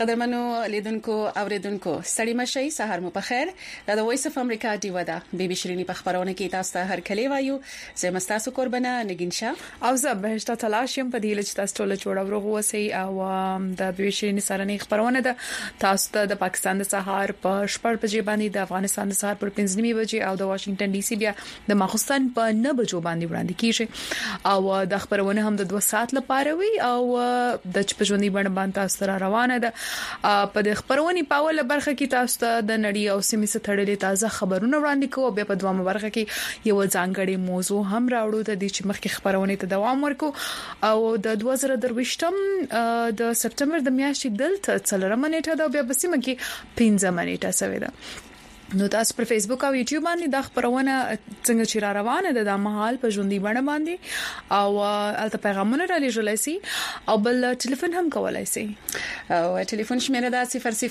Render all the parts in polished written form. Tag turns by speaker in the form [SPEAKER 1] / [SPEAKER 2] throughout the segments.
[SPEAKER 1] قدرمنو لیدونکو اوریدونکو ستړي مشي سحر مو په خیر دا د وایس اف امریکا دی ودا بیبي شيرینی په خبرونه کې تاسو ته هر کلی وایو زه مستاسو قربانه نگینشا
[SPEAKER 2] او زه بهشته تلاشم په دې لچ تاسو ټول جوړ ورغو وسی او د بیبي شيرینی سره نه خبرونه ده تاسو ته د پاکستان د سحر په شپږ بجې باندې د افغانستان د سحر پر 5 بجې او د واشنگټن ډي سي بیا د ماخستان په 9 بجو باندې وړاندې کیږي او د خبرونه هم د 2 ساعت لپاره وي او د چپژوندۍ باندې تاسو را روانه ده په د خبرونې په اوله برخه کې تاسو ته د نړۍ او سیمې څخه تړلې تازه خبرونه وړاندې کوو بیا په دوامه برخه کې یو ځانګړی موضوع هم راوړو د دې چې مخکې خبرونه ته دوام ورکو او د 2023 د سپتمبر د میاشتې دلته څلورمه نیټه دا بیا په سیمه کې 15 نیټه سوي ده نو تاسو پر فیسبوک او یوټیوب باندې د خبرونه څنګه چې را روانه ده د محل په ژوندۍ باندې او البته پیغامونه را لېږلای شي او بل ټلیفون هم کولای شي
[SPEAKER 1] او ټلیفون شمیره ده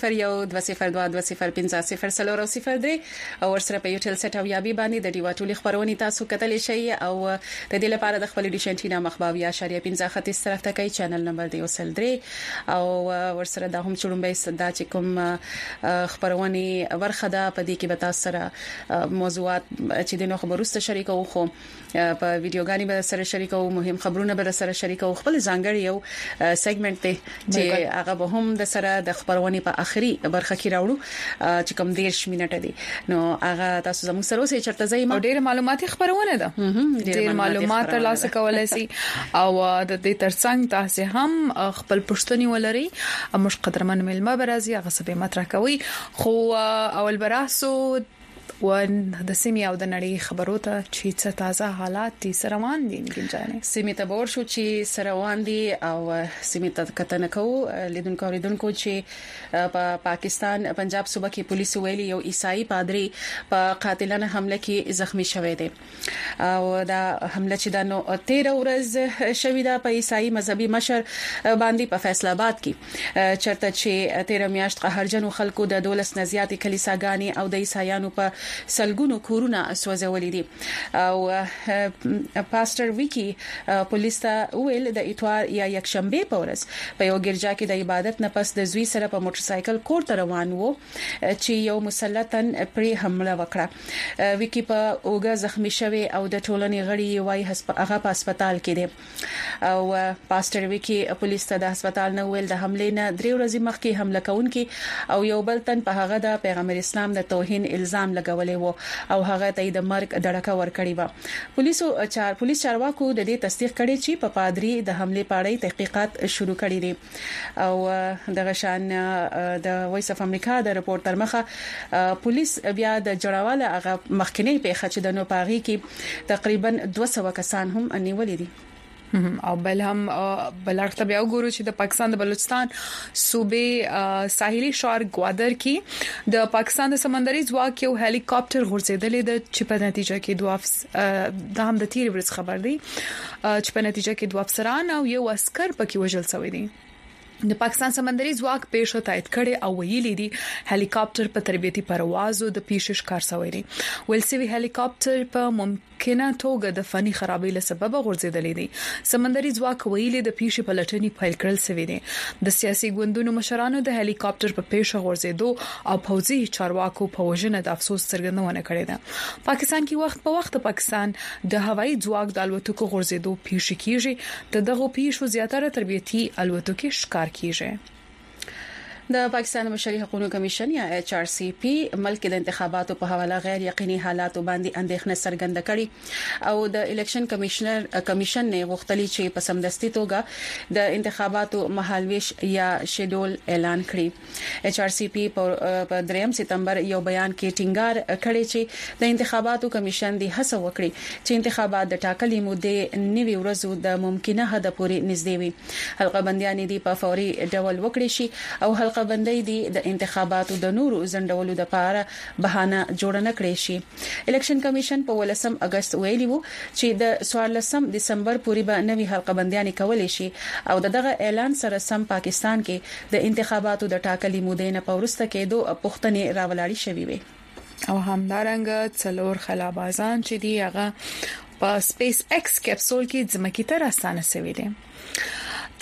[SPEAKER 1] 001202055003 او ورسره په یوټل سټ او یابي باندې د ډیوا ټولي خبرونه تاسو کتلی شئ او د دې لپاره د خپل ډیشنټینا مخباویا شریعه 15 خطي طرف ته کوي چینل نمبر دی وسل درې او ورسره د هم چړمبې صدا چې کوم خبرونه ورخه ده په دې کې به تاسو سره موضوعات چې د نو خبرسته شریکو خو په ویډیوګانی به سره شریکو مهم خبرونه به سره شریکو خپل ځانګړی یو سیګمنټ ته چې هغه به هم د سره د خبرونه په اخري برخه کې راوړو چې کوم 10 منټه دي نو هغه تاسو زموږ سره اوسې چرته ځای
[SPEAKER 2] ما ډېر معلوماتي خبرونه ده ډېر معلومات ترلاسه کولای شي او د دې ترڅنګ تاسو هم خپل پښتني ولري موږ قدرمن ملما برازي هغه سبه مطرح کوي خو اول براس و د سیمې او د نړۍ خبرو ته چې څه تازه حالات دي سروان دي ګنجانه
[SPEAKER 1] سیمې ته بور شو چې سروان دي او سیمې ته کتنه کوو لیدونکو چې په پاکستان پنجاب صوبه کې پولیس ویلي یو عیسائی پادری په قاتلانه حمله کې زخمی شوی دی او دا حمله چې د 13 ورځ شوی دا په عیسائی مذهبي مشر باندې په فیصل آباد کې چرته چې 13 میاشت قهرجن خلکو د 12 نه زیات کلیساګانی او د عیسایانو په سلګونو کورونه سوځولې دي او پاستر ویکی پولیس ته ویل د اتوار یا یکشنبه په ورځ په یو ګرجا کې د عبادت نه پس د زوی سره په موټر سایکل کور ته روان وو چې یو مسلطن پرې حمله وکړه ویکی په اوګه زخمی شوی او د ټولنې غړي وای هغه په هسپتال کې دی او پاستر ویکی پولیس ته د هسپتال نه ویل د حمله نه 3 ورځې مخکې حمله کوونکي او یو بل تن په هغه د پیغمبر اسلام د توهین الزام لګولې وو او هغه ته د مرګ دړکه ورکړی و پولیس چارواکو د دې تصدیق کړي چې په پادری د حمله په اړه تحقیقات شروع کړي دي او د غشان د وایس اف امریکا د رپورټ تر مخه پولیس بیا د جړاواله هغه مخکنی پیښه چې د نو پاغي کې تقریبا 200 کسان هم انیولې دي
[SPEAKER 2] او بل هم بلارته بیا وګورو چې د پاکستان د بلوچستان صوبې ساحلي شهر گوادر کې د پاکستان د سمندري ځواک یو هلیکاپټر غورځیدلې د چې په نتیجه کې د هم د تیر ورځ خبر دی چې په نتیجه کې 2 افسران او یو عسكر پکې وژل شوی دي د پاکستان سمندري ځواک پیښه تایید کړي او ویلي دي هلیکاپټر په تربیتي پروازو د پیښش کار شوی دی ولسوي هلیکاپټر په ممکنه توګه د فني خرابۍ له سبب غورځیدلې دي سمندري ځواک ویلي د پیښې پلټنې پیل کړل شوی دی د سیاسي ګوندونو مشرانو د هلیکاپټر په پیښه غورځیدو او پوځي چارواکو په وژنه د افسوس څرګندونه کړې ده پاکستان کې وخت په وخت پاکستان د هوایي ځواک د الوتکو غورځیدو پیښ کیږي دغه پیښو زیاتره تربیتي الوتکې ښکار کیږي
[SPEAKER 1] د پاکستان مشري حقوقو کمیشن یا ایچ آر سی پی ملک د انتخاباتو په حواله غیر یقیني حالات باندې اندېښنه څرګنده کړې او د الیکشن کمیشن نه غوښتلی چې په سمدستي توګه د انتخاباتو مهالويش یا شیډول اعلان کړي ایچ آر سی پی په 3 سپتمبر یو بیان کې ټینګار کړی چې د انتخاباتو کمیشن د هڅه وکړي چې انتخابات د ټاکلي مودې نیوي ورځو د ممکنه هدف پورې نږدې وي حلقه بنديان دي په فوري ډول وکړي شي او حلقه بندي دي د انتخاباتو د نورو زندولو لپاره بهانه جوړ نه کړی شي الیکشن کمیشن په 18 اگست ویلي وو چې د 14 دسمبر پورې به نوې حلقه بنديان کولای شي او دغه اعلان سره سم پاکستان کې د انتخاباتو د ټاکلي مودې نه پورسته کېدو پښتنې راولاړی شوی وي
[SPEAKER 2] او همدارنګ څلور خلابازان چې دی هغه په سپیس ایکس کپسول کې ځمکې ته راستانه شوی دي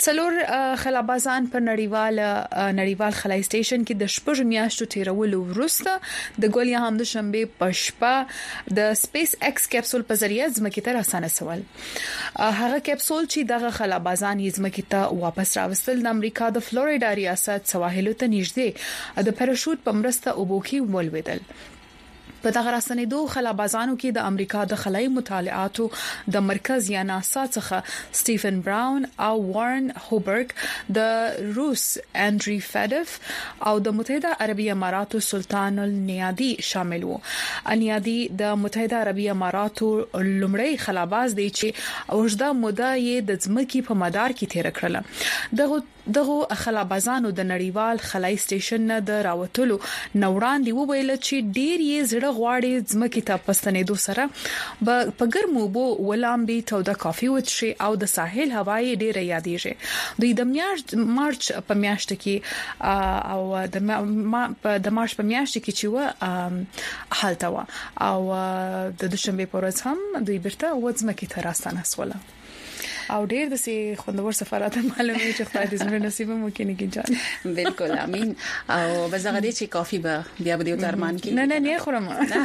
[SPEAKER 2] څلور خلابازان په نړیوال خلای سټیشن کې د شپږ میاشتو تیرولو وروسته د ګولیا هم د شنبه پښپا د سپیس ایکس کپسول په ذریعہ ځمکې ته راسانه سوال. هغه کپسول چې دغه خلابازان یې ځمکې ته واپس راوستل د امریکا د فلوریډا ریاست سواحلو ته نږدې د پاراشوټ په مرسته اوبوکي ولویدل. په دغه راسنیدو خلابازانو کې د امریکا د خلای مطالعاتو د مرکز یا ناسا څخه سټیفن براون او وارن هوبرګ، د روس انډری فدف او د متحده عربی اماراتو سلطان النیادي شامل وو. النیادي د متحده عربی اماراتو لومړی خلاباز دی چې اوږده موده یې د ځمکې په مدار کې تیر کړل. دغه خلابازانو د نړیوال خلای سټیشن نه د راوتلو نوړان دی وویل چې ډیر یې زړه غواړي ځمکې ته پستنېدو سره په ګرمو بو ولامبي توده کافي وڅشي او د ساحل هوايي ډیره یادېږي. دوی د مارچ په میاشت کې او د مارچ په میاشت کې چې حالت وا او د دوشنبه په ورځ هم دوی برته وځمکې ته راستانه سوله او ډیر د سي خوندور سفرات معلومه چې خدای دې زموږ نصیب مو کې نه کیږي.
[SPEAKER 1] بالکل امين. او بزغه دې چې کافي به بیا به یو ترمان کې
[SPEAKER 2] نه خورم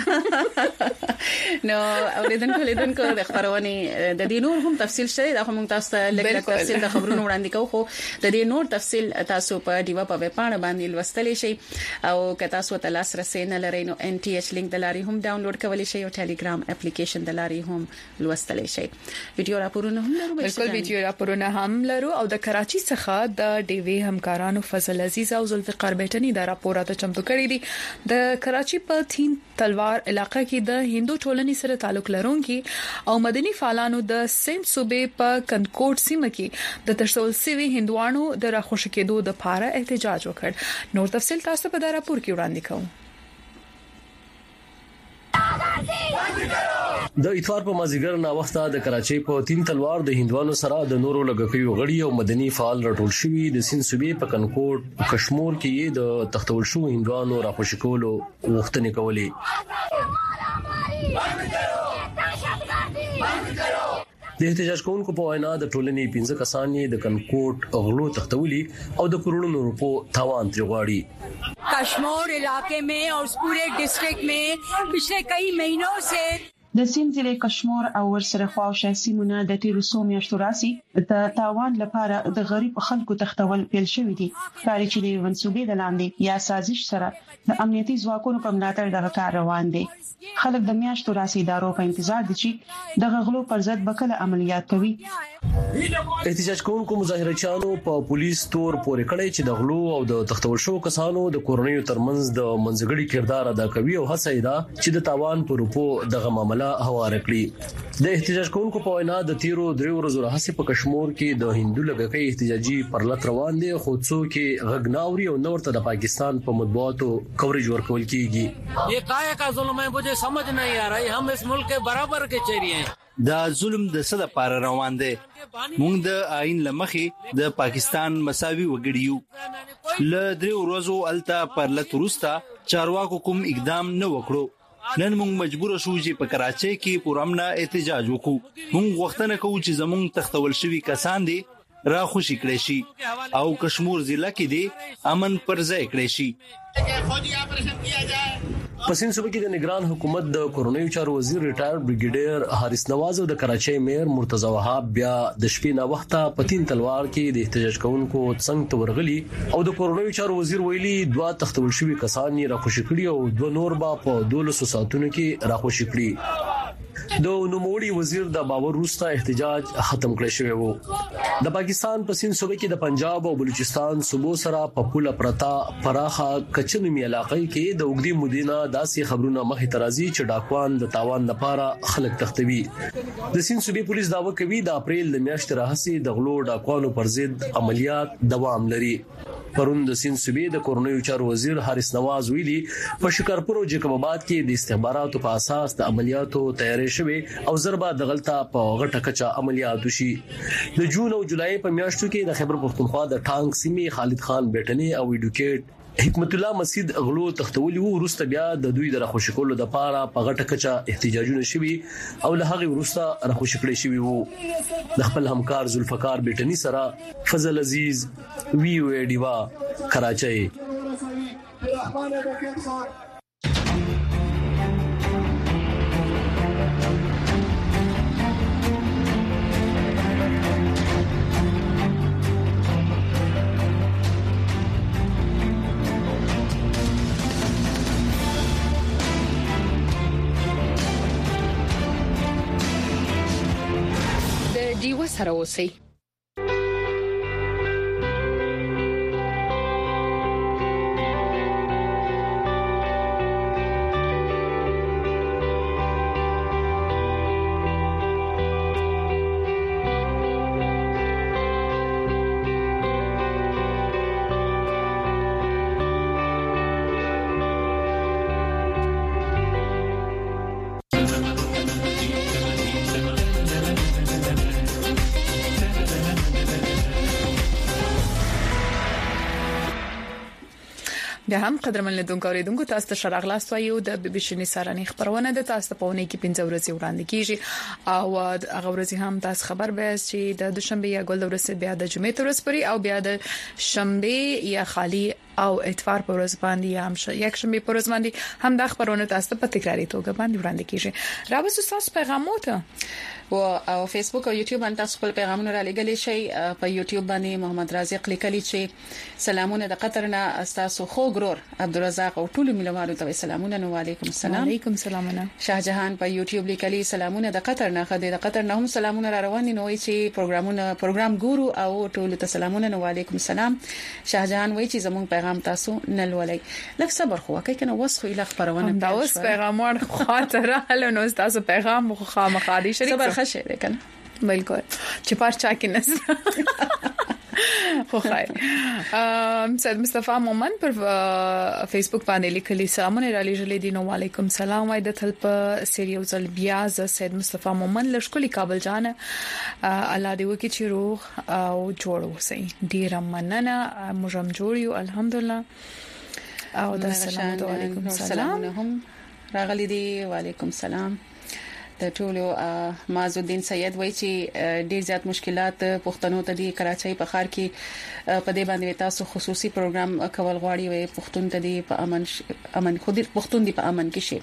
[SPEAKER 1] نو اوریدونکو د خبرونه د دې نور هم تفصیل شته د هم تاسو ته لږ تفصیل د خبرونو وړاندې کوو، خو د دې نور تفصیل تاسو په دیوا په وپاڼه باندې لوستلی شئ او که تاسو ته لاسرسي نه لرئ نو NTH لینک د لاري هم ډاونلوډ کولی شئ او ټلګرام اپلیکیشن د لاري هم لوستلی شئ. ویډیو راپورونه هم لرو،
[SPEAKER 2] بالکل ویډیو راپورونه هم لرو او د کراچي څخه د ډي وی همکارانو فضل عزیز او ذوالفقار بیٹنی دا راپورات چمتو کړی دي. د کراچي په تین تلوار علاقې کې د هندو ټولنې سره تعلق لرونکي او مدني فعالانو د سند صوبې په کنکوټ سیمه کې د تشول سوي هندوانو د راخوش کېدو د پاره احتجاج وکړ. نور تفصیل تاسو په دا راپور کې وړاندې کوم.
[SPEAKER 3] د اتوار په مازیګر نا وخته د کراچۍ په تین تلوار د هندوانو سره د نورو لګښیو غړي او مدني فعال راټول شوي د سند صوبې په کنکوټ کشمیر کې د تختول شو هندوانو راخوشي کولو غوښتنې کولې. د احتجاج کوونکو په وینا د ټولنې 15 کسان د کنکوټ غلو تختولي او د کروڑونو روپو تاوان تر غواړي.
[SPEAKER 4] کشمیر علاقے میں اور پورے ڈسٹرکٹ میں پچھلے کئی مہینوں سے
[SPEAKER 5] د سیند ضلع کشمیر او ورسره خواوشا سیمونه د تیرو څو میاشتو راسي د تاوان لپاره د غریب خلکو تختول پیل شوې دي. کاري چې د منسوبې د لاندې یا سازش سره د امنیتي ځواکونو په ملاتړ دغه کار روان دي. خلک د میاشتو راسي ادارو په انتظار دي چې د غلو پر ضد بکله عملیات کوي.
[SPEAKER 3] احتجاج کوونکو مظاهرچیانو په پولیس تور پورې کړی چې د غلو او د تختول شو کسانو د کورنیو ترمنځ د منځګړي کردار ادا کوي او هڅه ده چې د تاوان پر روپو دغه معاملې هوار کړي. د احتجاج کوونکو په وینا د تیرو درې ورځو راهیسې په کشمیر کې د هندو لګښې احتجاجي پرلط روان دي، خو څوک غږناوري او نور ته د پاکستان په مطبوعاتو کوریج ورکول کیږي.
[SPEAKER 6] یہ کایا کا ظلم ہے مجھے سمجھ نہیں آ رہا. ہم اس ملک کے برابر کے چہرے ہیں.
[SPEAKER 7] دا ظلم د څه لپاره روان دی؟ موږ د آئین لمخې د پاکستان مساوي وګړیو ل درې ورځو التا پرلط وروسته چارواکو کوم اقدام نه وکړو. نن موږ مجبور شو چې په کراچۍ کې پرامنه احتجاج وکړو. موږ غوښتنه کوو چې زموږ تختول شوی کسان دي را خوشی کړي شي او کشمیر ضلع کې دي امن پر ځای کړي شي.
[SPEAKER 3] پسین صوبې کې د نگران حکومت د کورونیو چارو وزیر ریټایر بریګیډیر حارث نواز او د کراچۍ مېر مرتضی وهاب بیا د شپې نا وخته په تین تلوار کې د احتجاج کوونکو څنګه تورغلي او د کورونیو چارو وزیر ویلي دوه تختول شوی کسان یې راخوشي کړي او دوه نور با په 1200 ساعتونو کې راخوشي کړي. د نوموړي وزیر د باور وروسته احتجاج ختم کړی شوی وو. د پاکستان په سین صوبې کې د پنجاب او بلوچستان صوبو سره په پوله پرتا پراخه کچنومي علاقې کې د وګړي مدینه داسې خبرونه مخې ترازی چې ډاکوان د تاوان لپاره خلک تختوي. د سین صوبې پولیس داوا کوي د اپریل د میاشتې راهیسې د غلو ډاکوانو پر ضد عملیات دوام لري. پرون د سین صوبې د کورونیو چارو وزیر حارث نواز ویلي په شکارپور او جیکب آباد کې د استخباراتو په اساس د عملیاتو تیاری شوه او ضربه د غلطه په غټه کچا عملیات وشي. د جون او جولای په میاشتو کې د خیبر پختونخوا د ټانک سیمې خالد خان بیٹنی او ایډوکیټ حکمت الله مسجد غلو تختولي ورسته بیا د دوی د راخوشي کولو د پاره په غټه کچا احتجاجونه شوي او له هغه ورسته راخوشي کړي شوي وو د خپل همکار ذوالفقار بیٹنی سره فضل عزیز وی او ډیوا کراچۍ.
[SPEAKER 1] دیو سره اوسئ.
[SPEAKER 2] بیا هم قدرمن لیدونکو اوریدونکو تاسو ته شراغلاست وایو د بي بي سي نساراني خبرونه د تاسو په ونه کې 15 ورځې وړاندې کیږي او هغه ورځې هم تاسو خبر به چې د دوشنبه یا ګل ورځ بیا د جمعې ورځ پرې او بیا د شنبه یا خالی او اتوار پر ورځ باندې یا هم یک شنبه پر ورځ باندې هم د خبرونه تاسو په تکراری توګه باندې وړاندې کیږي. راوځو تاسو پیغامونه او فیسبوک او یوټیوب باندې تاسو خپل پیغامونه را لګلې شي. په یوټیوب باندې محمد رازق لیکلی چې سلامونه د قطر نه تاسو خو ګرور عبدالرزاق او ټول ملوانو ته سلامونه. نو علیکم السلام. وعلیکم السلام.
[SPEAKER 1] شاهجهان په یوټیوب لیکلی سلامونه د قطر نه. خدای د قطر نه هم سلامونه را روان دي. نو وایي چې پروګرام ګورو او ټول ته سلامونه. نو علیکم السلام. شاهجهان وایي چې زموږ پیغام تاسو نه لولئ. لکه صبر خو کوي کنه وسخه اله خبرونه
[SPEAKER 2] دا اوس پیغامونه خاطر هله نو تاسو پیغام خو خامخادي شریک
[SPEAKER 1] خشه ده کنه.
[SPEAKER 2] بالکل چې پارچا کې نس خو خیر. سید مصطفی مومن پر فیسبوک باندې لیکلي سلامونه را لېږلې دي. نو وعلیکم السلام. وای د تل په سریو ځل بیا ز سید مصطفی مومن لشکلی کابل جان الله دې وکړي چې روغ او جوړ اوسئ. ډیر مننه. موږ هم جوړ یو الحمدلله. او د سلام علیکم السلام
[SPEAKER 1] هم راغلي دي. وعلیکم السلام. د ټولو معزالدین سید وایي چې ډیر زیات مشکلات پښتنو ته دی کراچۍ په خار کې په دې باندې تاسو خصوصي پروګرام کول غواړي وي پښتون ته دی په امن خو دې پښتون دی په امن کې شي.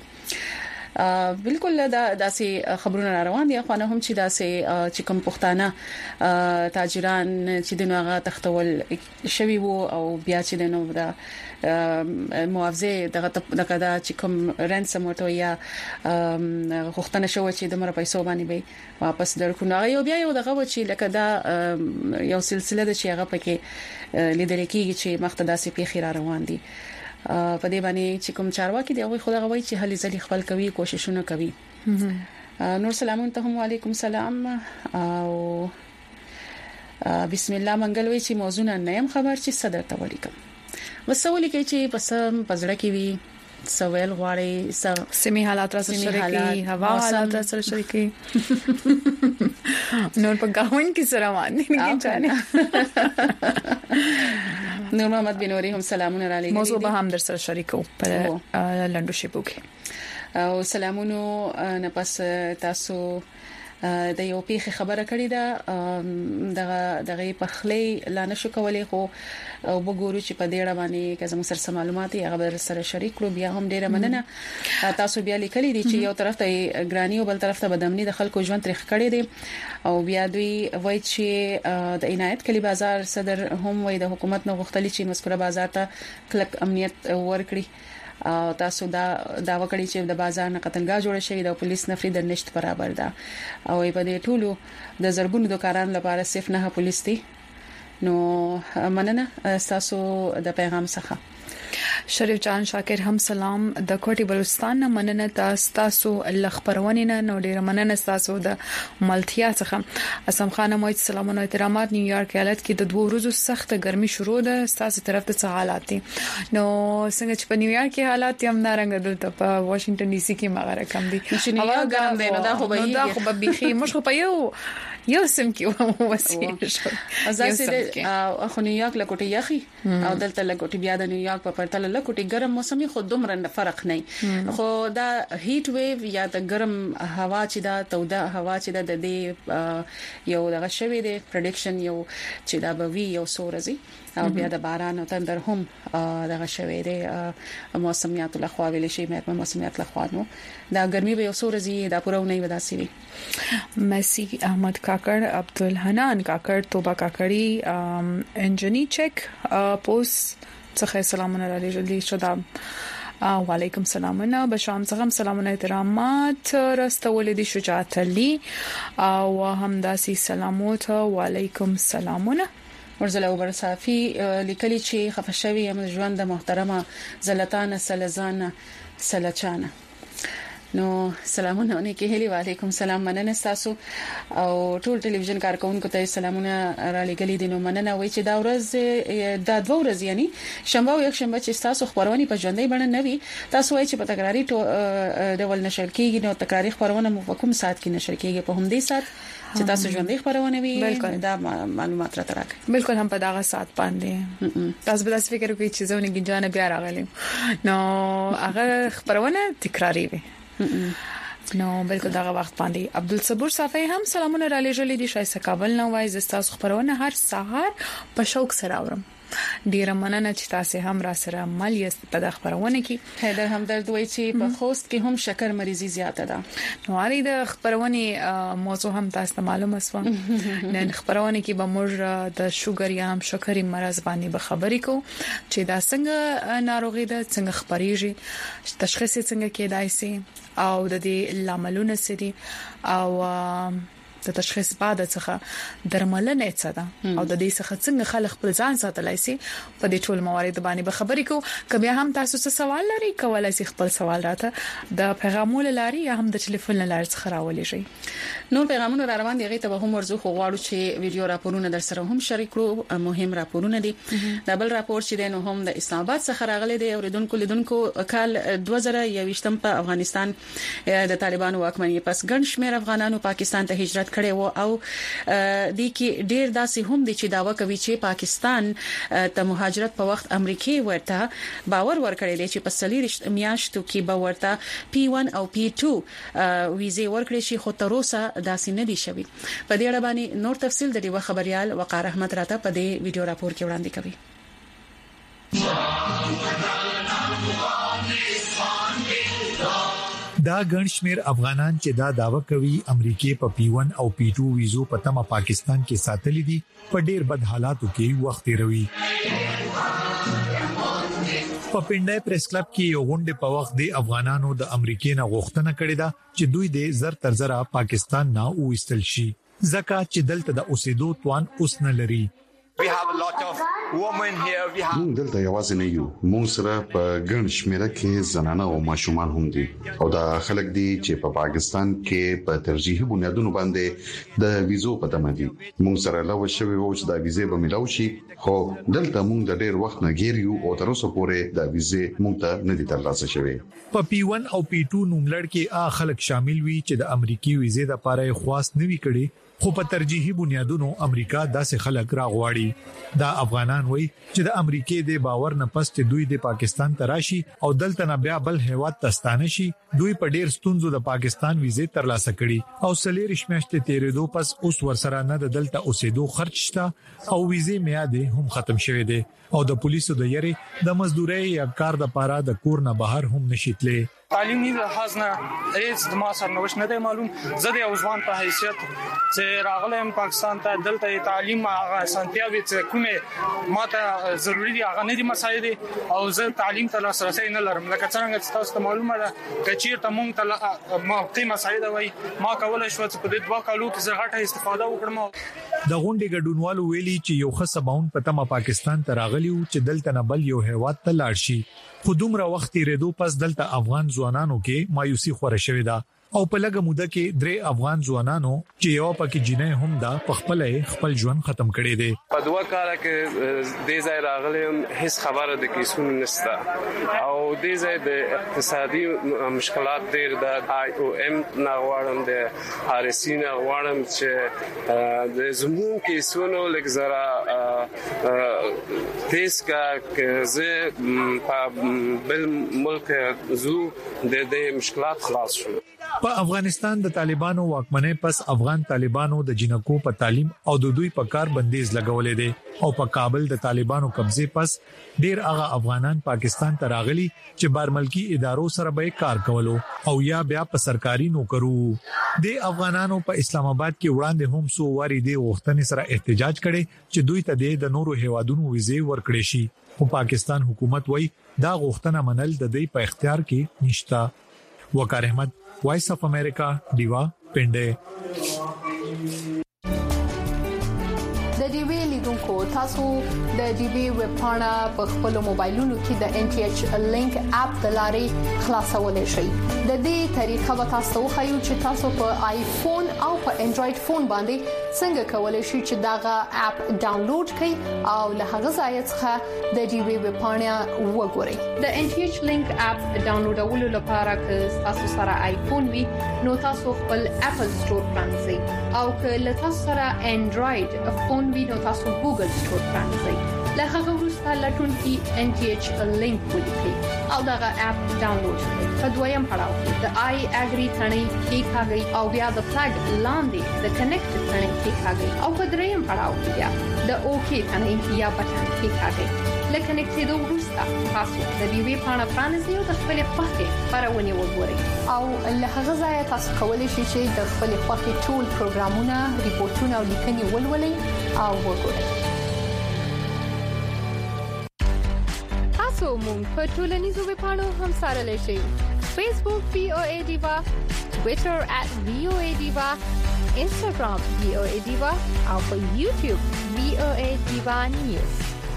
[SPEAKER 1] بالکل دا داسې خبرونه روان دي. خو نه هم چې داسې چې کوم پښتانه تاجران چې دغه تختول شوی وو او بیا چې دنو دا معاوضه دغه دا چې کوم رانسم ورته یا غوښتنه شو چې د مر پیسو باندې به واپس درکو نه یو بیا یو دغه چې لکه دا یو سلسله د چې هغه پکې لیدل کېږي چې مخته داسې پیخي روان دي. په دې باندې چې کوم چارواکي دی خو دغه وایي چې هلي ځلي خپل کوي کوششونه کوي. نور سلامون ته هم وعلیکم السلام. او بسم الله منګل وی چې موضوع نه نیم خبر چې صدر ته ولیکم وسولې کې چې پسم پزړه کې وی سوال غواړي
[SPEAKER 2] سمي حالات را سره شریکي هوا حالات را سره شریکي نور په گاون کې سره باندې نه چانه.
[SPEAKER 1] نور محمد بنوري هم سلامونه را لګي.
[SPEAKER 2] موضوع به هم در سره شریکو په لندو شپو کې
[SPEAKER 1] او سلامونو نه پس تاسو د یو پیخي خبره کړې ده دغه پخلی لا نشو کولای خو او وګورو چې په دې اړه باندې که زموږ سره معلومات یې هغه سره شریک کړو. بیا هم ډیره مننه. تاسو بیا لیکلي دي چې یو طرف ته ګرانی او بل طرف ته بدامنی د خلکو ژوند تاریخ کړی دي او بیا دوی وایي چې د عنایت کلی بازار صدر هم وایي د حکومت نو غوښتلی چې مذکوره بازار ته کلک امنیت ورکړي. تاسو دا وکړي چې د بازار نه قتلګاه جوړ شي د پولیس نفري د نشټ برابر ده او په دې ټولو د زرګونو دکانونو لپاره صرف نه پولیس دي. نو مننه تاسو د پیغام څخه.
[SPEAKER 2] شریف جان شاکر هم سلام د کوټي بلوچستان مننه تاسو لخبرونه نه ډیر مننه تاسو د ملتیا څخه اسم خان مو سلامونه احترامات نیویارک ایالت کې د 2 ورځې سخت ګرمي شروع ده تاسو طرف ته حالات دي نو څنګه چې په نیویارک کې حالات هم نارنګ دلته په واشنگټن ډي سي کې مغره کم دي
[SPEAKER 1] هوا ګرم دی نو دا خو به بيخي مش خو په
[SPEAKER 2] یو سم کې وسی شو
[SPEAKER 1] ازاسه اخو نیویارک لکوټي یخي او دلته لکوټي بیا د نیویارک په پرتله لکوټي ګرم موسمي خو دومره فرق نه خو دا هیټ ویو یا د ګرم هوا چې دا توده هوا چې د دې یو دغه شوی دی پریډکشن یو چې دا به وی یو سورزي او بیا د باران او تندر هم دغه شوی دی موسمیات له خوا ویل شي مې موسمیات له خوا نو دا ګرمي به یو سورزي دا پرونه وداسي وي
[SPEAKER 2] مسی احمد کاکړ عبدالحنان کاکړ توبه کاکړی انجنی چک پوس څخه سلامونه را لېږلي شو وعلیکم سلامونه بشام څخه سلامونه احترامات راستول دي شجاعت علي او همداسي سلامات وعلیکم سلامونه
[SPEAKER 1] ورزله وبر صافي لیکلي چې خفشوي یم ژوند د محترمه زلطان سلزان سلچانه نو سلامونه نیکی هلی وعلیکم سلام مننه تاسو او ټول ټلویزیون کارکونکو ته سلامونه را لګلې دي نو مننه وای چې دا ورځ د 2 ورځې یعنی شنبه او یک شنبه چې تاسو خبرونه په ژوندۍ باندې نوي تاسو وای چې په تکراری ډول نشر کیږي نو تکراری خبرونه مو په کوم سات کې نشر کیږي په همدې سات چې تاسو ژوندۍ خبرونه وي دا معلومات را تراک
[SPEAKER 2] بالکل هم په دغه سات باندې تاسو به تاسو فکر کوئ چې زونه گنجانه بیا راغلم نو هغه خبرونه تکراری وي نو بالکل دغه وخت باندې عبدالصبور صافی هم سلامونه را لېږلي دي شایسته کابل نو وای زستاسو خبرونه هر سهار په شوق سره اورم ډیر مننه چې تاسو هم را سره مل یې په د خبرونه کې
[SPEAKER 1] حیدر همدرد وایي چې په خوست کې هم شکر مریضي زیاته ده
[SPEAKER 2] نو اړ د خبرونه موضوع هم تاسو معلومه سو نن خبرونه کې به موږ د شوګر یا هم شکرې مرز باندې به خبرې کو چې دا څنګه ناروغي ده څنګه خبريږي تشخیص څنګه کېدای شي او د دې لاملونه سدي او د تشخیص بعد څخه درملنه څه ده او د دې څخه څنګه خلک خپل ځان ساتلای شي په دې ټول موارد باندې به خبرې کو کبه هم تاسو څه سوال لري کولای شي خپل سوال راته د پیغامونو لاري یا هم د ټلیفون لاري څخه راولې شي
[SPEAKER 1] نو پیغامونه را روان دي غي ته هم ورزو خو غواړو چې ویډیو راپورونه در سره هم شریک کړو مهم راپورونه دي د بل راپور چې د نو هم د اسلام آباد څخه راغلي دي اوریدونکو لیدونکو کال 2021 په افغانستان د طالبانو واکمنۍ پس ګڼ شمېر افغانانو پاکستان ته هجرت کړي وو او د کې ډیر داسې هم دي چې داوا کوي چې پاکستان ته مهاجرت په وخت امریکای ورته باور ورکړي دي چې په سلیریشت میاشتو کې به ورته P1 او P2 ویزه ورکړي شي خو تر اوسه داسې نه دي شوی په دې اړه باندې نور تفصيل د دې خبريال وقار احمد راته په دې ویډیو راپور کې وړاندې کوي
[SPEAKER 8] دا ګڼ شمیر افغانان چې دا داوا کوي امریکای په P1 او P2 ویزو په تمه پاکستان کې ساتلې دي په ډیر بد حالاتو کې وخت تیروي په پینډای پریس کلب کې یو غونډه په وخت د افغانانو د امریکای نه غوښتنه کړې ده چې دوی د زر تر زره پاکستان نه وېستل شي ځکه چې دلته د اوسېدو توان اوس نه لري
[SPEAKER 9] We have a lot of women here.
[SPEAKER 10] موږ دلته یوازې نه یو موږ سره په ګڼ شمېره کې زنانه او ماشومان هم دي او دا خلک دي چې په پاکستان کې په ترجیحي بنیادونو باندې د ویزو په تمه دي موږ سره لا وشوي او چې دا ویزه به ملو شي خو دلته موږ د ډېر وخت نه ګیرو او تر اوسه پورې دا ویزه موږ ته نه دي ترلاسه شوی
[SPEAKER 8] په P1 او P2 نوملړ کې خلک شامل وي چې د امریکای ویزه لپاره خواست نه وی کړي خو په ترجیحي بنیادونو امریکا داسې خلک راغواړي دا افغانان وایي چې د امریکای د باور نه پس چې دوی د پاکستان تراشي او دلته نه بیا بل هیواد تستانه شي دوی په ډیر ستونزو د پاکستان ویزه ترلاسه کړي او سلیریش میاشتې تیرېدو پس اوس ورسره نه د دلته اوسېدو خرچ شته او ویزه میاد هم ختم شوه دي او د پولیسو د یری د مزدوري یا کار د پاره د کور نه بهر هم نشیتلې
[SPEAKER 11] تعلیمي لحاظ نه هیڅ د ما سرنوشت نه دی معلوم. زه د ځوان په حیثیت چې راغلم پاکستان ته، دلته تعلیم هغه سنتیاوي چې کومه ماته ضروری دي هغه نه دي مسایل او زه تعلیم ته لاسرسي نه لرم. لکه څنګه چې تاسو ته معلومه ده چې چیرته مونږ ته موقع مسایل وای ما کولای شو چې په دې 2 کالو کې زه غټه استفاده وکړم.
[SPEAKER 8] د غونډې ګډونوالو ویلي چې یو خصباون په تمه پاکستان ته راغلی او چې دلته نه بل یو هیواد ته لاړ شي. خو دومره وخت ریدو پس دلته افغان ځوانانو کې مایوسي خوره شوې ده او په لږه موده کې 3 افغان ځوانانو چې یو پکې جنې هم دا خپل ژوند ختم کړي دي.
[SPEAKER 12] په 2 کال کې د ځای راغلم هیڅ خبره د کیسون نشته او د ځای د اقتصادي مشکلات ډېر د IOM نه غواړم د RSC نه غواړم چې د زمون کیسونو لګزرا تیز کا چې په بل ملک زو د مشکلات خلاص شو.
[SPEAKER 8] په افغانستان د طالبانو واکمنۍ پس افغان طالبانو د جنکو په تعلیم او د دوی په کار بندیز لګولې دي او په کابل د طالبانو قبضه پس ډیر هغه افغانان پاکستان ته راغلي چې بارملکی ادارو سره به کار کولو او یا بیا په سرکاري نوکرو. د افغانانو په اسلام آباد کې وړاندې هم سو واري دي وختن سره احتجاج کړي چې دوی ته د نورو هیوادونو ویزه ورکړي شي. خو پاکستان حکومت وایي دا غوښتنه منل د دوی په اختیار کې نشته. وقار احمد، وایس اف امریکا، دیوا پنده.
[SPEAKER 2] د ډیوی لیدونکو تاسو د ډیوی ویب پاڼه په خپل موبایلونو کې د NTH لینک اپ د لارې خلاصولای شئ. د دې طریقه به تاسو خو چې تاسو په آیفون او په انډراید فون باندې څنګه کولای شئ چې داغه اپ ډاونلوډ کړئ او له هغه ځای څخه د ډیوی ویب پاڼه وګورئ. د NTH لینک اپ ډاونلوډولو لپاره که تاسو سره آیفون وي نو تاسو خپل اپل سٹور پرانځئ او که له تاسو سره انډراید فون وي نو تاسو ګوګل سٹور پرانځئ. له هغه وروسته لټون کې NTH لینک ولیکئ او دغه اپ ډاونلوډ کړئ. په دویم پړاو کې د I agree ثنې کې کاږئ او بیا د فلګ لاندې د کنیکټ ثنې کې کاږئ او په دریم پړاو کې بیا د OK ثنې یا بټن کې کاږئ. لکه نکټېدو وروسته تاسو د ویبي پاڼه پرانیزئ او د خپل خوښې خبرونه وګورئ او له هغه ځای تاسو کولی شئ چې د خپل خوښې ټول پروګرامونه، ریپورتونه او لیکنې ولولئ او وګورئ. تاسو مونږ په ټولنیزو ویبپاڼو هم سره لشئ. Facebook VOA Diva، Twitter @VOA Diva، Instagram VOA Diva او په YouTube VOA Diva News.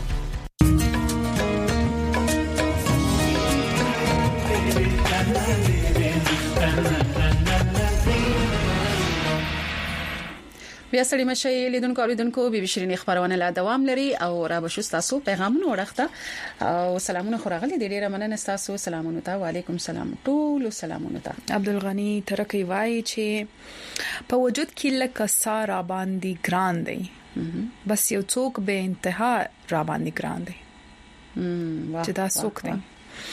[SPEAKER 1] بیا سړی مشه لیدونکو اوریدونکو بي بي شيرين خبرونه لا دوام لري او را بشو تاسو پیغامونه ورخته او سلامونه خورغلي ډیره مننه تاسو. سلامونه ته وعليكم سلام ټول سلامونه ته.
[SPEAKER 2] عبدالغنی ترکی وای چې په وجود کې لکه سارا باندې ګران دی بس یو څوک به انتها را باندې ګران دی چې دا څوک دی.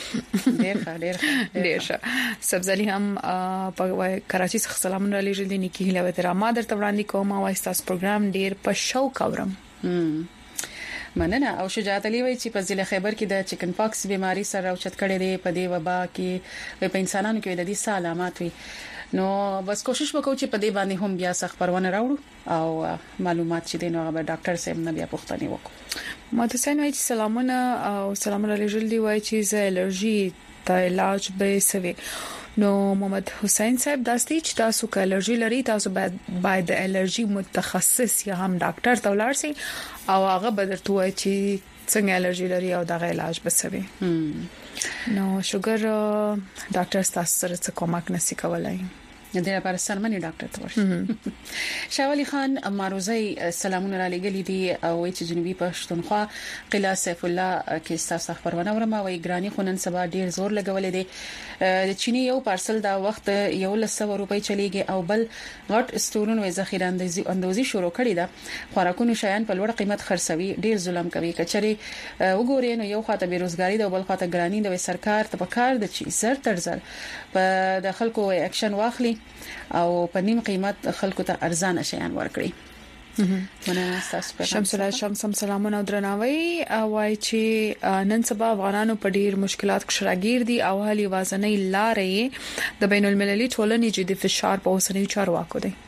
[SPEAKER 2] ډیر سبزلی هم په کراچي څخه سلامونه لېږل دي نیکی هله وتر ما درته وړاندې کوم او تاسو پروګرام ډیر په شوق اورم.
[SPEAKER 1] مننه. او شجاعت علي وایي چې په ضلع خیبر کې د چکن پاکس بيماري سره اوچت کړي دي. په دې وبا کې په انسانانو کې د دې علامات وي نو بس کوشش وکړو چې په دې باندې هم بیا څخه خبرونه راوړو او معلومات چې دینو هغه ډاکټر صاحب نه بیا پوښتنه وکړو.
[SPEAKER 2] ماته وایي چې سلامونه او سلامونه لېږل دي وایي چې ز الرجی ته علاج به سوي. نو محمد حسین صاحب داستي چې تاسو کې الرجی لري تاسو باید د الرجی متخصص یا هم ډاکټر ته ولاړ شئ او هغه به درته وایي چې څنګه الرجی لري او دغه علاج به سوي. نو شوګر ډاکټر تاسو سره څه کومک نشي کولای. د دې لپاره سرمنی ډاکټر ته ورشي.
[SPEAKER 1] شاولی خان ماروزی سلامونه را لګلې دي او چې جنوبي پښتونخوا قلا سیف الله کې تاسو خبرونه ورما وای ګرانی خونن سبا ډیر زور لګولې دي. د چینی یو پارسل دا وخت یو لسو روپۍ چلیږي او بل غټ استورونو ذخیره اندوزي شروع کړې ده. خوراکونو شیان په لوړ قیمت خرڅوي ډیر ظلم کوي. کچري وګورئ نو یو خاطر بیروزګاری ده او بل خاطر ګرانی د سرکار ته پکار د چی زر تر زر په داخل کو اکشن واخلي او په نیم قیمت خلکو ته ارزانه شیان ورکړي. مننه تاسو.
[SPEAKER 2] شمس الله شمس سلامونه او درناوي وای چې نن سبا افغانانو په ډیر مشکلات کې شراګیر دي او هلي وازنې لارې د بین المللي ټولنې جدي فشار په اوسنیو چارواکو دي.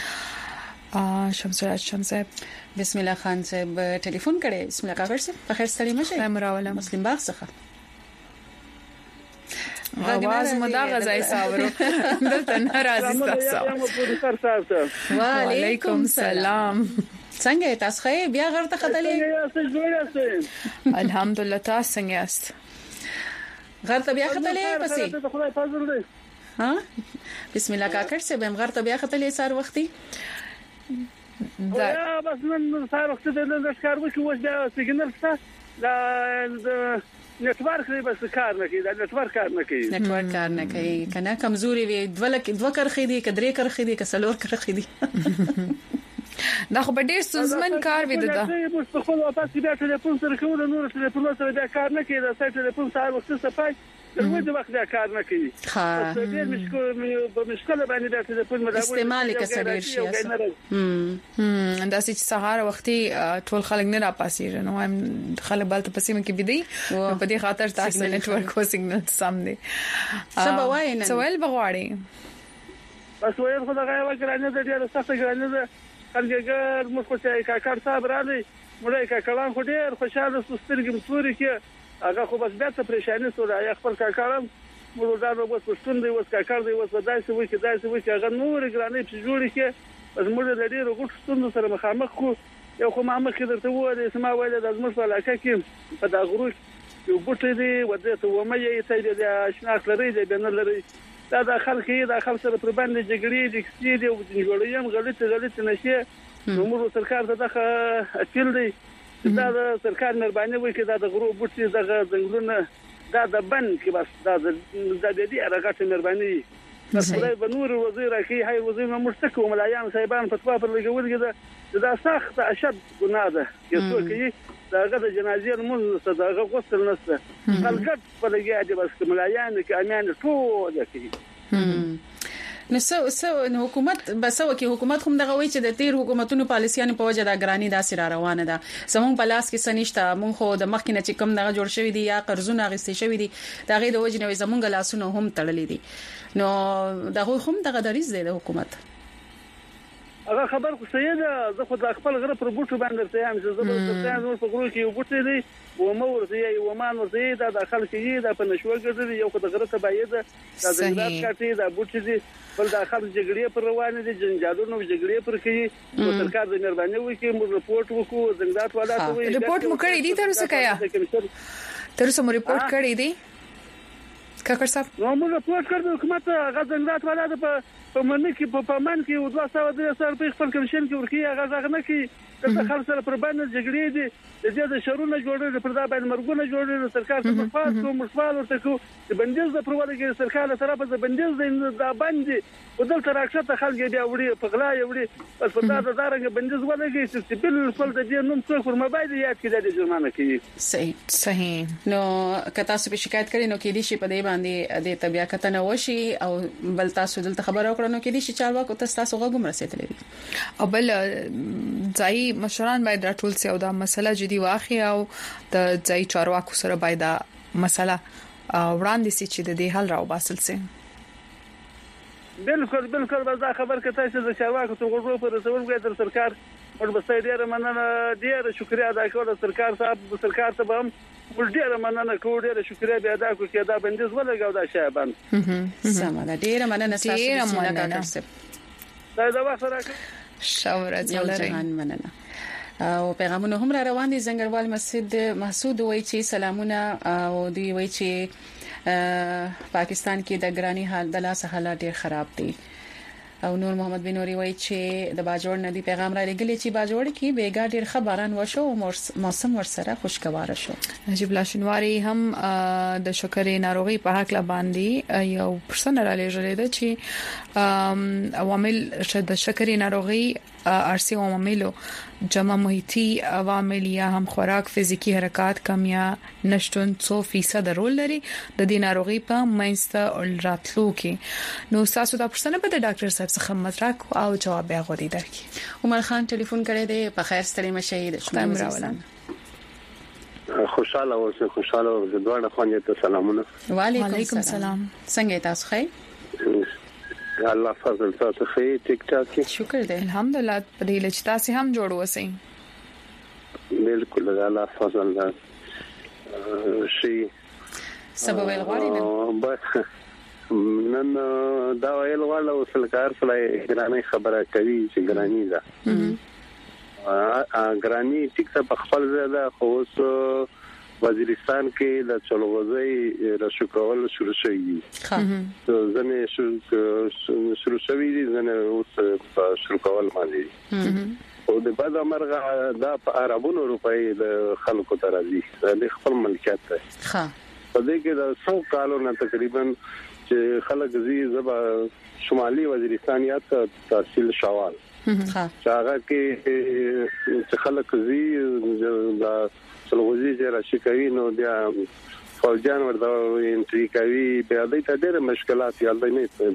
[SPEAKER 2] شمس الله
[SPEAKER 1] بسم الله خان صاحب ټلیفون کړي. بسم الله کاکړ صاحب په خیر ستړي مشه.
[SPEAKER 2] مراوله
[SPEAKER 1] مسلم باغ څخه
[SPEAKER 2] आवाज مدا غزای ساورو دلته ناراضي تاسو. وعلیکم السلام.
[SPEAKER 1] څنګه تاسو خې بیا غرته خدلې؟
[SPEAKER 2] الحمدلله تاسو څنګه یاست؟
[SPEAKER 1] غرته بیا خدلې پسې؟ ها بسم الله کاکړ صاحب هم غرته بیا خدلې سار وختي؟
[SPEAKER 13] دا بس نن سار وخت د ښکار وشو بیا سیګنل څه دا نتورک دی بس کار نه کوي. دا نتورک کار نه کوي.
[SPEAKER 1] نتورک کار نه کوي کنه کمزوري وي دوه کرخې دي کدرې کرخې دي کسلور کرخې دي.
[SPEAKER 2] دا خو به ډیر سوزمن کار وي دا.
[SPEAKER 13] په خپل واپس بیا ټلیفون سره کوله نور ټلیفون سره دا کار نه کوي. دا سایت ټلیفون سره وخت صفای دغه د وخت دا کار نه کوي.
[SPEAKER 1] ها
[SPEAKER 13] ډیر مشکل باندې دا ټلیفون مداوم
[SPEAKER 1] استعمال کسبیر شي.
[SPEAKER 2] دا چې سهار وختي ټول خلک نه را پاسي نو هم خلک بل ته پسې مې کې بيدي په دې خاطر تاسو نتورک او سیګنل سم دي.
[SPEAKER 1] سبا وای نه
[SPEAKER 2] سوال بغواړي
[SPEAKER 13] بس وای خو دا غواړي ګرانه دې ډیره سخته ګرانه ده. هرګر مخ کو چې کاکړ صاحب را دي مړی کاکړان خو ډیر خوشاله سترګې مصوري کې هغه خو بس بیا څه پریشانی سره یا خپل کاکړم موږ دا نو بس پښتون دی وس کاکړ دی وس داسې وي کې داسې وي چې هغه نور ګرانې په جوړی کې بس موږ د ډیرو غوښتو ستونزو سره مخامخ کو. یو خو ما مخکې درته وایي چې ما وایي د زموږ په علاقه کې په دا غروش یو بوټی دی ودته ومه یې ته د شناخت لري دی بنه لري دا خلک سره پر باندې جګړې د کسي دی او جوړیم غلط نشي. نو موږ سرکار ته دغه اپیل دی دا د سرکار مهرباني وکړي چې دا د غرو بوټي دغه ځنګلونه دا د بن کې بس دا د دې حرکت مهرباني بس خدای به نور وزیر راکړي. هاي وزیر مشتکو ملایان صاحبان فتوا پر لګول کېده دا سخت اشد ګناه ده چې څوک داغه د جنازې موږ صدقه غوښتل نشته خلک په لګیا دي بس ملایان کې امیان ټول کوي.
[SPEAKER 1] نو حکومت بسو کې حکومت هم دغه وی چې د تیر حکومتونو پالیسيانو په وجه دا ګرانی داسې را روانه ده. زموږ په لاس کې سنشته مونږ خو د مخکې نه چې کوم دغه جوړ شوی دی یا قرضونه غستې شوی دي دغه د وجه نه زموږ لاسونه هم تړلې دي. نو دغه هم دغه دریز دی د حکومت.
[SPEAKER 13] هغه خبر خو سید زه خو د خپل غره پر بوټو باندې ته هم زه نور په غرو کې یو بوټی دی و مور دی یو مان ورته دا داخل کې دا په نشو ګرځي یو خو د غره ته باید دا زنګات کاټي دا بوټی دی بل داخل جګړې پر روانه دي جنجالونو جګړې پر کوي او سرکار د مهرباني وکړي موږ رپورټ وکړو زنګات والا ته وي
[SPEAKER 2] رپورټ مو کړی دي تر څه کیا تر څه مو رپورټ کړی دي کاکړ صاحب؟
[SPEAKER 13] نو موږ رپورټ کړو حکومت هغه زنګات والا په من کې په من کې او 200 په خپل کمیشن کې ورکی هغه نه کې د خلک سره پر باندې جګړې دي د دې د شرونه جوړې پر دا باندې مرګونه جوړې سرکار ته مفاد کوم مشوال ورته کو د بندیز د پرواله کې سرکار له طرفه د بندیز د باندې او دلته راکښه خلک بیا وړي په غلا وړي بس په دا د دارنګ بندیز ولګي چې بل خپل د دې نوم څو پر موبایل یاد کې د جرمانه کوي.
[SPEAKER 1] صحیح. نو کته تاسو به شکایت کړئ نو کې دي شي په دې باندې د طبيعه کته نه وشي او بل تاسو دلته خبرو کړو نو کې دي شي چارواکو تاسو غوږم رسیدلې
[SPEAKER 2] او بل ځای مشران باید راټول سي او دا مسله جدي واخلي او د ځای چارواکو سره باید مسله وړاندې سي چې د دې حل راو باسل سي.
[SPEAKER 13] بالکل دا خبر کته چې د چارواکو ته ورغلو پر رسول غوډر سرکار ور بسای ډیره مننه ډیره شکریا ادا کوم سرکار صاحب سرکار ته هم ډیره مننه کوم ډیره شکریا بیا ادا کوم چې دا بندیز ولګاو دا شایبان
[SPEAKER 1] سمه ډیره مننه تاسو
[SPEAKER 13] دا وخت راکړه
[SPEAKER 2] شاور ځلري
[SPEAKER 1] مننه. او پیغامونه هم را روان دي. زنګروال مسجد محسود وایي چې سلامونه او دی وایي چې پاکستان کې د ګرانی حال د لاس حالات ډیر خراب دي. او نور محمد بنوري وایي چې د باجوړ ندی پیغام را لګلی چې باجوړ کې بیګا ډیر خبران وشو او موسم ورسره خوشگوار شو.
[SPEAKER 2] نجیب لاشنواری هم د شکرې ناروغي په حق لا باندې یو پرسن را لېږل چې عوامل د شکرې ناروغي عرصي عواملو جمع محیطي عوامل یا هم خوراک فزیکی حرکات کم یا نشټون 100% رول لري د دې ناروغي په منځته راتلو کې. نو تاسو دا پوښتنه به د ډاکټر صاحب څخه مطرح او جواب یې غوړي درکې.
[SPEAKER 1] عمر خان ټلیفون کړی دی په خیر ستړي مشه د شمو
[SPEAKER 14] خوشاله اوسه خوشاله اوسه دواړه خوانې ته سلامونه.
[SPEAKER 1] وعلیکم السلام. څنګه تاسو ښه؟
[SPEAKER 14] الله فضل تاسو ښه ټیک ټاک.
[SPEAKER 1] شکر دی
[SPEAKER 2] الحمدلله په دې لچ تاسو هم جوړ وسی.
[SPEAKER 14] بالکل الله فضل دا شي
[SPEAKER 1] سبب الغوړي
[SPEAKER 14] نن دا ویل غواړم وسلکار سره ګرانې خبره کوي چې ګرانی ده ګرانی ټیک ته په خپل ځای خو اوس وزیرستان کې د چلووزي راشو کول شروع شوی. ځنه شروع شوی دي ځنه اوس شروع کول باندې او د بعد امرغه دا په عربونو روپۍ د خلکو ته راځي د خپل ملکیت ده.
[SPEAKER 1] ها
[SPEAKER 14] په دې کې د 100 کالو نه تقریبا چې خلک زی زبا شمالي وزیرستان یا تحصیل شوال هغه کې خلک زی د سلوزي چې راشي کوي نو بیا فوجان ورته انټری کوي بیا د ډېر مشکلات یاد نه